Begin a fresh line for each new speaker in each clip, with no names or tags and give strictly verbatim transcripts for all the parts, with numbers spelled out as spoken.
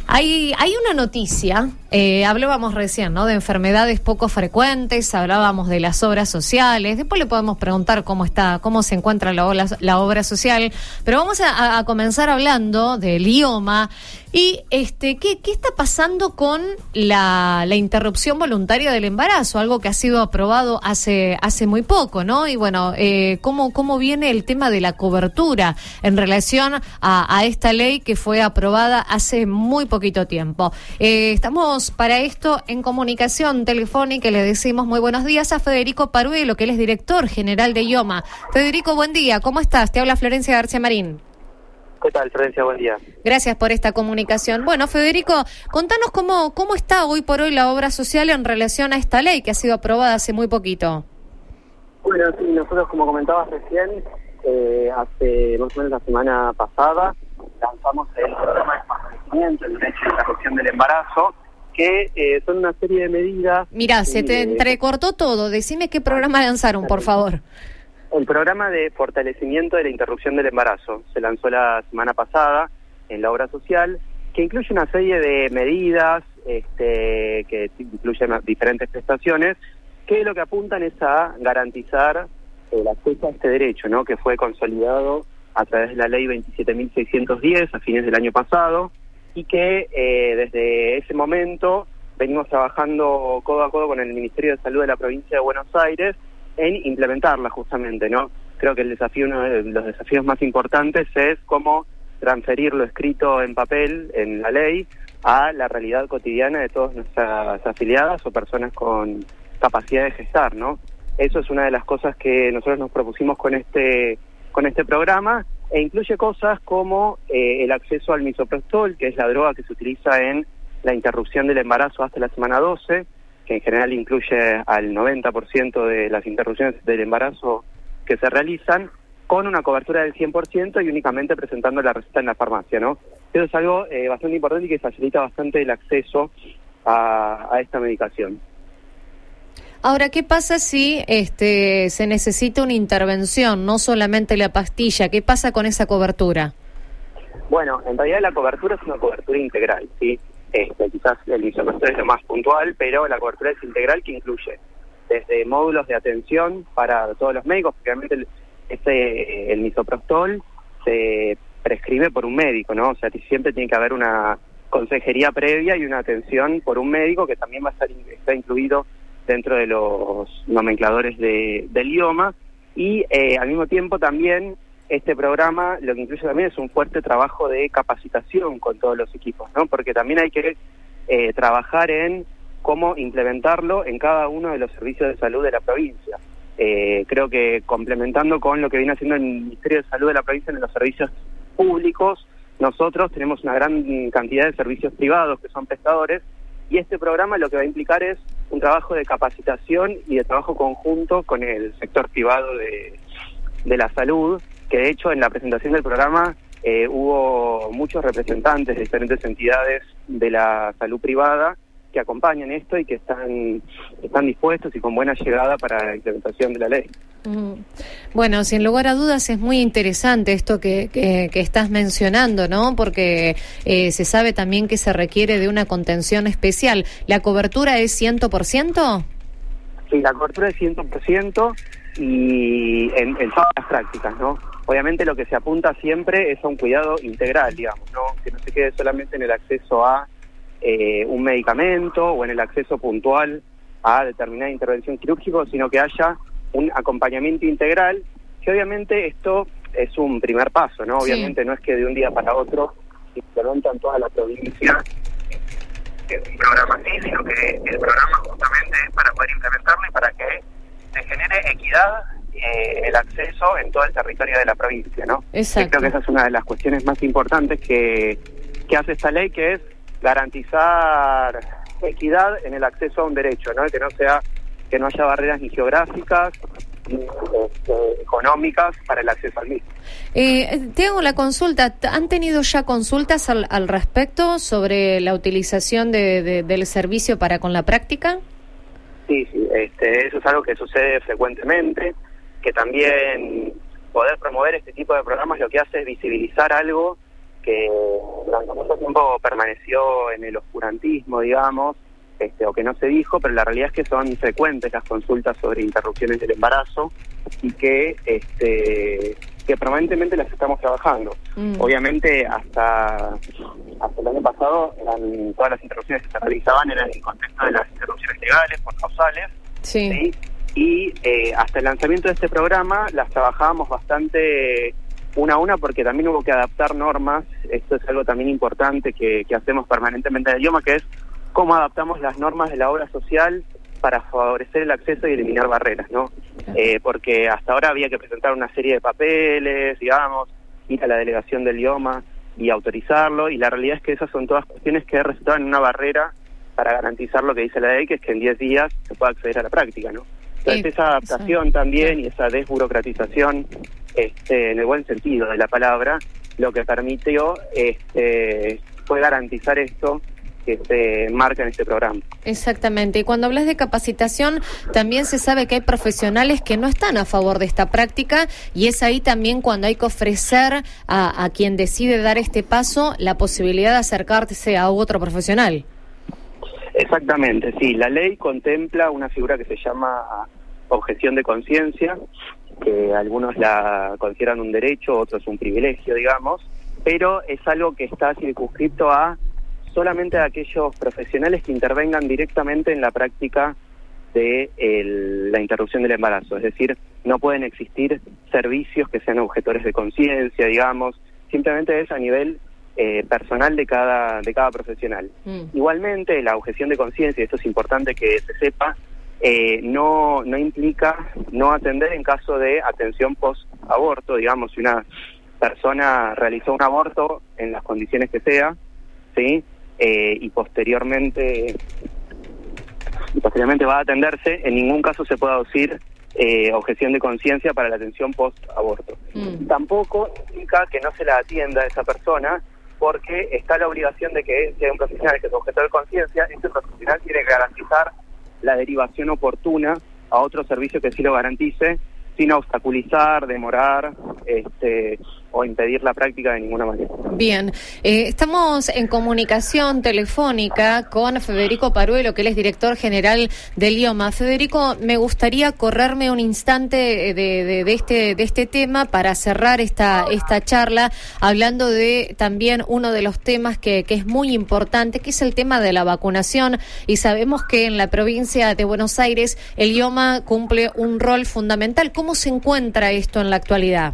Hay, hay una noticia, eh, hablábamos recién, ¿no?, de enfermedades poco frecuentes, hablábamos de las obras sociales, después le podemos preguntar cómo está, cómo se encuentra la obra, la obra social, pero vamos a, a comenzar hablando del IOMA y este, ¿qué, qué está pasando con la, la interrupción voluntaria del embarazo? Algo que ha sido aprobado hace, hace muy poco, ¿no? Y bueno, eh, ¿cómo, cómo viene el tema de la cobertura en relación a, a esta ley que fue aprobada hace muy poquito tiempo? Eh, estamos para esto en comunicación telefónica y le decimos muy buenos días a Federico Paruelo, que él es director general de IOMA. Federico, buen día, ¿cómo estás? Te habla Florencia García Marín.
¿Qué tal, Florencia? Buen día.
Gracias por esta comunicación. Bueno, Federico, contanos cómo, cómo está hoy por hoy la obra social en relación a esta ley que ha sido aprobada hace muy poquito.
Bueno, sí, nosotros, como comentabas recién, eh, hace más o menos la semana pasada, lanzamos el programa de fortalecimiento del derecho a la interrupción del embarazo, que eh, son una serie de medidas...
Mirá, se te entrecortó todo. Decime qué programa lanzaron, por favor.
El programa de fortalecimiento de la interrupción del embarazo se lanzó la semana pasada en la obra social, que incluye una serie de medidas este, que incluyen diferentes prestaciones, que lo que apuntan es a garantizar el acceso a este derecho, ¿no?, que fue consolidado a través de la ley veintisiete mil seiscientos diez a fines del año pasado, y que eh, desde ese momento venimos trabajando codo a codo con el Ministerio de Salud de la provincia de Buenos Aires en implementarla justamente, ¿no? Creo que el desafío, uno de los desafíos más importantes es cómo transferir lo escrito en papel, en la ley, a la realidad cotidiana de todas nuestras afiliadas o personas con capacidad de gestar, ¿no? Eso es una de las cosas que nosotros nos propusimos con este con este programa, e incluye cosas como eh, el acceso al misoprostol, que es la droga que se utiliza en la interrupción del embarazo hasta la semana doce, que en general incluye al noventa por ciento de las interrupciones del embarazo que se realizan, con una cobertura del cien por ciento y únicamente presentando la receta en la farmacia, ¿no? Eso es algo eh, bastante importante y que facilita bastante el acceso a, a esta medicación.
Ahora, ¿qué pasa si este se necesita una intervención, no solamente la pastilla? ¿Qué pasa con esa cobertura?
Bueno, en realidad la cobertura es una cobertura integral, ¿sí? Este, quizás el misoprostol es lo más puntual, pero la cobertura es integral, que incluye desde módulos de atención para todos los médicos, porque realmente el, este, el misoprostol se prescribe por un médico, ¿no? O sea, que siempre tiene que haber una consejería previa y una atención por un médico, que también va a estar está incluido dentro de los nomencladores de, del IOMA, y eh, al mismo tiempo también este programa lo que incluye también es un fuerte trabajo de capacitación con todos los equipos, ¿no? Porque también hay que eh, trabajar en cómo implementarlo en cada uno de los servicios de salud de la provincia. Eh, creo que complementando con lo que viene haciendo el Ministerio de Salud de la provincia en los servicios públicos, nosotros tenemos una gran cantidad de servicios privados que son prestadores, y este programa lo que va a implicar es un trabajo de capacitación y de trabajo conjunto con el sector privado de, de la salud, que de hecho en la presentación del programa eh, hubo muchos representantes de diferentes entidades de la salud privada que acompañan esto y que están están dispuestos y con buena llegada para la implementación de la ley.
Mm. Bueno, sin lugar a dudas es muy interesante esto que, que, que estás mencionando, ¿no? Porque eh, se sabe también que se requiere de una contención especial. ¿La cobertura es cien por ciento?
Sí, la cobertura es cien por ciento y en, en todas las prácticas, ¿no? Obviamente lo que se apunta siempre es a un cuidado integral, digamos, ¿no? Que no se quede solamente en el acceso a eh, un medicamento o en el acceso puntual a determinada intervención quirúrgica, sino que haya un acompañamiento integral, que obviamente esto es un primer paso, ¿no?
Sí.
Obviamente no es que de un día para otro se implementa en toda la provincia es un programa así, sino que el programa justamente es para poder implementarlo y para que se genere equidad eh, el acceso en todo el territorio de la provincia, ¿no?
Exacto.
Y creo que esa es una de las cuestiones más importantes que, que hace esta ley, que es garantizar equidad en el acceso a un derecho, ¿no? Que no sea, que no haya barreras ni geográficas ni este, económicas para el acceso al mismo.
Eh, te hago la consulta. ¿Han tenido ya consultas al, al respecto sobre la utilización de, de, del servicio para con la práctica?
Sí, sí, este, eso es algo que sucede frecuentemente, que también poder promover este tipo de programas lo que hace es visibilizar algo que durante mucho tiempo permaneció en el oscurantismo, digamos, este, o que no se dijo, pero la realidad es que son frecuentes las consultas sobre interrupciones del embarazo y que este, que permanentemente las estamos trabajando. Mm. Obviamente hasta, hasta el año pasado eran, todas las interrupciones que se realizaban eran en el contexto de las interrupciones legales, por causales,
sí.
¿sí? Y eh, hasta el lanzamiento de este programa las trabajábamos bastante una a una porque también hubo que adaptar normas. Esto es algo también importante que, que hacemos permanentemente en el idioma, que es cómo adaptamos las normas de la obra social para favorecer el acceso y eliminar barreras, ¿no? Eh, porque hasta ahora había que presentar una serie de papeles, digamos, ir a la delegación del idioma y autorizarlo, y la realidad es que esas son todas cuestiones que resultaban en una barrera para garantizar lo que dice la ley, que es que en diez días se pueda acceder a la práctica, ¿no? Entonces eh, esa adaptación sí. también y esa desburocratización, este, en el buen sentido de la palabra, lo que permitió este, fue garantizar esto que se marca en este programa.
Exactamente. Y cuando hablas de capacitación, también se sabe que hay profesionales que no están a favor de esta práctica, y es ahí también cuando hay que ofrecer a, a quien decide dar este paso la posibilidad de acercarse a otro profesional.
Exactamente, sí. La ley contempla una figura que se llama objeción de conciencia, que algunos la consideran un derecho, otros un privilegio, digamos, pero es algo que está circunscripto a solamente a aquellos profesionales que intervengan directamente en la práctica de el, la interrupción del embarazo. Es decir, no pueden existir servicios que sean objetores de conciencia, digamos, simplemente es a nivel eh, personal de cada de cada profesional. Mm. Igualmente, la objeción de conciencia, y esto es importante que se sepa, eh, no, no implica no atender en caso de atención post-aborto. Digamos, si una persona realizó un aborto en las condiciones que sea, ¿sí? Eh, y posteriormente y posteriormente va a atenderse, en ningún caso se puede aducir eh, objeción de conciencia para la atención post-aborto. Mm. Tampoco implica que no se la atienda a esa persona, porque está la obligación de que si hay un profesional que es objetor de conciencia, este profesional tiene que garantizar la derivación oportuna a otro servicio que sí lo garantice, sin obstaculizar, demorar este, o impedir la práctica de ninguna manera.
Bien, eh, estamos en comunicación telefónica con Federico Paruelo, que él es director general del IOMA. Federico, me gustaría correrme un instante de, de, de este de este tema para cerrar esta esta charla, hablando de también uno de los temas que, que es muy importante, que es el tema de la vacunación, y sabemos que en la provincia de Buenos Aires el IOMA cumple un rol fundamental. ¿Cómo se encuentra esto en la actualidad?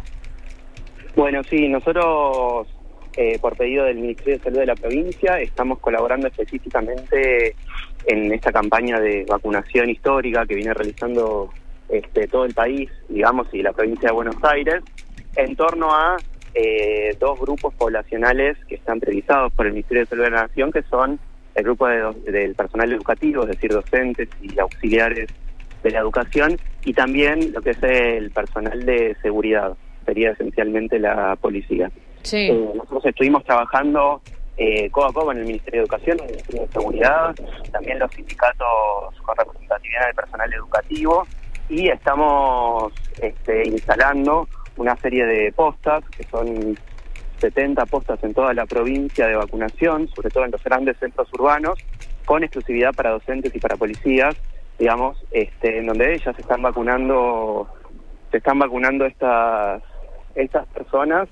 Bueno, sí, nosotros, eh, por pedido del Ministerio de Salud de la provincia, estamos colaborando específicamente en esta campaña de vacunación histórica que viene realizando este, todo el país, digamos, y la provincia de Buenos Aires, en torno a eh, dos grupos poblacionales que están previsados por el Ministerio de Salud de la Nación, que son el grupo de, del personal educativo, es decir, docentes y auxiliares de la educación, y también lo que es el personal de seguridad, sería esencialmente la policía.
Sí.
Eh, nosotros estuvimos trabajando eh, codo a codo en el Ministerio de Educación, en el Ministerio de Seguridad, también los sindicatos con representatividad del personal educativo, y estamos este, instalando una serie de postas, que son setenta postas en toda la provincia de vacunación, sobre todo en los grandes centros urbanos, con exclusividad para docentes y para policías, digamos, este, en donde ellas están vacunando, se están vacunando estas estas personas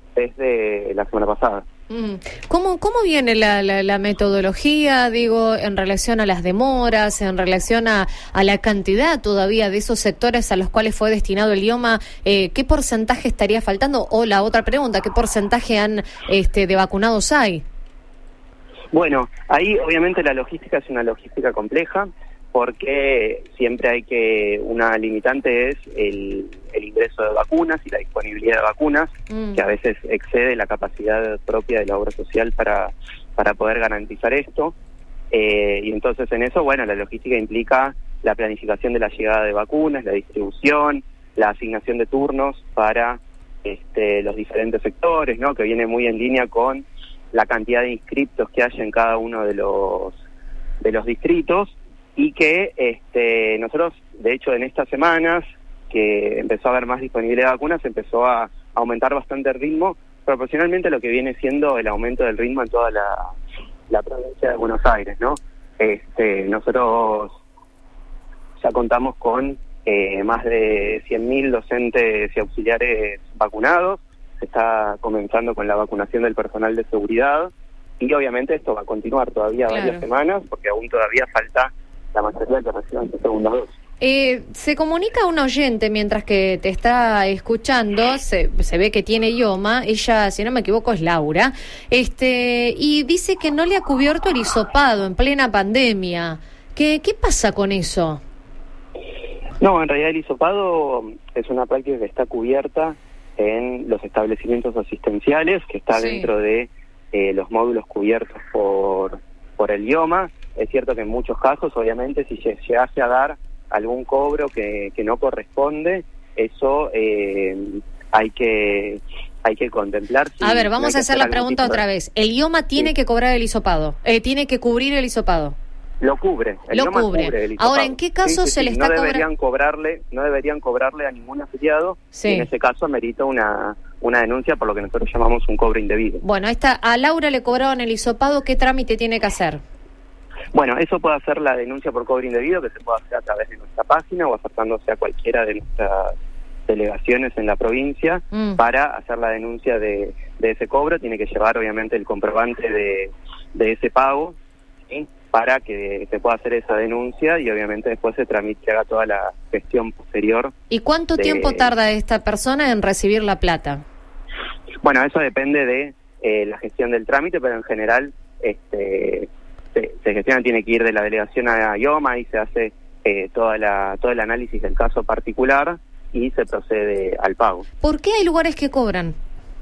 desde la semana pasada.
Mm. ¿Cómo, cómo viene la, la, la metodología, digo, en relación a las demoras, en relación a, a la cantidad todavía de esos sectores a los cuales fue destinado el IOMA? Eh, ¿Qué porcentaje estaría faltando? O la otra pregunta, ¿qué porcentaje han este, de vacunados hay?
Bueno, ahí obviamente la logística es una logística compleja, porque siempre hay que, una limitante es el, el ingreso de vacunas y la disponibilidad de vacunas, mm. que a veces excede la capacidad propia de la obra social para, para poder garantizar esto. Eh, y entonces en eso, bueno, la logística implica la planificación de la llegada de vacunas, la distribución, la asignación de turnos para este, los diferentes sectores, ¿no? Que viene muy en línea con la cantidad de inscriptos que hay en cada uno de los, de los distritos. Y que este, nosotros, de hecho, en estas semanas que empezó a haber más disponibilidad de vacunas, empezó a aumentar bastante el ritmo, proporcionalmente a lo que viene siendo el aumento del ritmo en toda la, la provincia de Buenos Aires, ¿no? Este, nosotros ya contamos con eh, más de cien mil docentes y auxiliares vacunados, se está comenzando con la vacunación del personal de seguridad y obviamente esto va a continuar todavía
claro.
varias semanas porque aún todavía falta la mayoría que reciban su segunda dosis.
Eh, se comunica un oyente mientras que te está escuchando, se, se ve que tiene IOMA, ella, si no me equivoco, es Laura, este, y dice que no le ha cubierto el hisopado en plena pandemia. ¿Qué, qué pasa con eso?
No, en realidad el hisopado es una práctica que está cubierta en los establecimientos asistenciales, que está
sí.
dentro de eh, los módulos cubiertos por, por el IOMA. Es cierto que en muchos casos, obviamente, si se llegase a dar algún cobro que, que no corresponde, eso eh, hay que hay que contemplar. Si
a ver, vamos
no
a hacer la pregunta otra vez. ¿El IOMA tiene sí. que cobrar el hisopado? Eh, ¿Tiene que cubrir el hisopado?
Lo cubre. El
Lo
IOMA
cubre.
cubre el hisopado.
Ahora, ¿en qué caso
sí, sí,
se
sí.
le está
no deberían
cobrando?
cobrarle, no deberían cobrarle a ningún afiliado.
Sí.
Y en ese caso amerita una una denuncia por lo que nosotros llamamos un cobro indebido.
Bueno, esta, a Laura le cobraron el hisopado, ¿qué trámite tiene que hacer?
Bueno, eso puede hacer la denuncia por cobro indebido, que se puede hacer a través de nuestra página o acercándose a cualquiera de nuestras delegaciones en la provincia mm. para hacer la denuncia de, de ese cobro. Tiene que llevar, obviamente, el comprobante de, de ese pago, ¿sí? Para que se pueda hacer esa denuncia y, obviamente, después se tramite, haga toda la gestión posterior.
¿Y cuánto
de...
tiempo tarda esta persona en recibir la plata?
Bueno, eso depende de eh, la gestión del trámite, pero en general... este Se, se gestiona, tiene que ir de la delegación a IOMA y se hace eh, toda la todo el análisis del caso particular y se procede al pago.
¿Por qué hay lugares que cobran?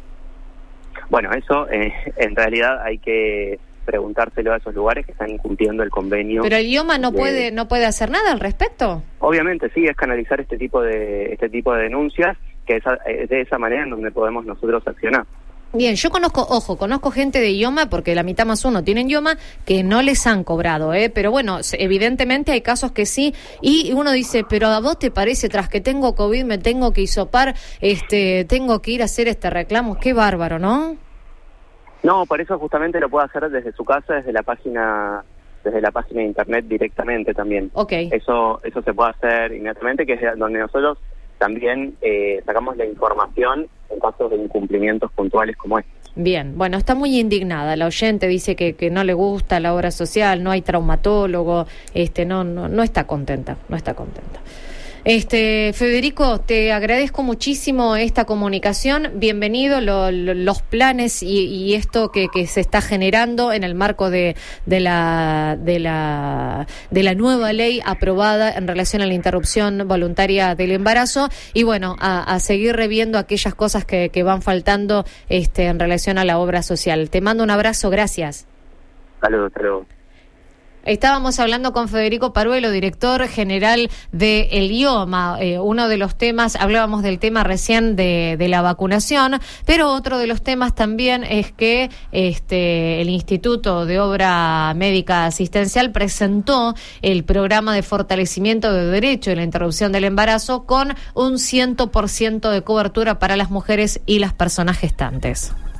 Bueno, eso eh, en realidad hay que preguntárselo a esos lugares que están incumpliendo el convenio.
Pero el IOMA no de... puede no puede hacer nada al respecto.
Obviamente sí, es canalizar este tipo de este tipo de denuncias, que es, es de esa manera en donde podemos nosotros accionar.
Bien, yo conozco, ojo, conozco gente de IOMA, porque la mitad más uno tienen IOMA, que no les han cobrado, ¿eh? Pero bueno, evidentemente hay casos que sí, y uno dice, pero ¿a vos te parece, tras que tengo COVID, me tengo que hisopar, este, tengo que ir a hacer este reclamo? Qué bárbaro, ¿no?
No, por eso justamente lo puede hacer desde su casa, desde la página desde la página de internet directamente también.
Okay.
Eso, eso se puede hacer inmediatamente, que es donde nosotros también eh, sacamos la información en casos de incumplimientos puntuales como este.
Bien, bueno, está muy indignada la oyente, dice que, que no le gusta la obra social, no hay traumatólogo, este, no, no, no está contenta, no está contenta. Este, Federico, te agradezco muchísimo esta comunicación, bienvenido lo, lo, los planes y, y esto que, que se está generando en el marco de, de la de la de la nueva ley aprobada en relación a la interrupción voluntaria del embarazo y bueno, a, a seguir reviendo aquellas cosas que, que van faltando este en relación a la obra social. Te mando un abrazo, gracias.
Saludos, saludos.
Estábamos hablando con Federico Paruelo, director general de el IOMA. Eh, uno de los temas, hablábamos del tema recién de, de la vacunación, pero otro de los temas también es que este, el Instituto de Obra Médica Asistencial presentó el programa de fortalecimiento de derecho y la interrupción del embarazo con un cien por ciento de cobertura para las mujeres y las personas gestantes.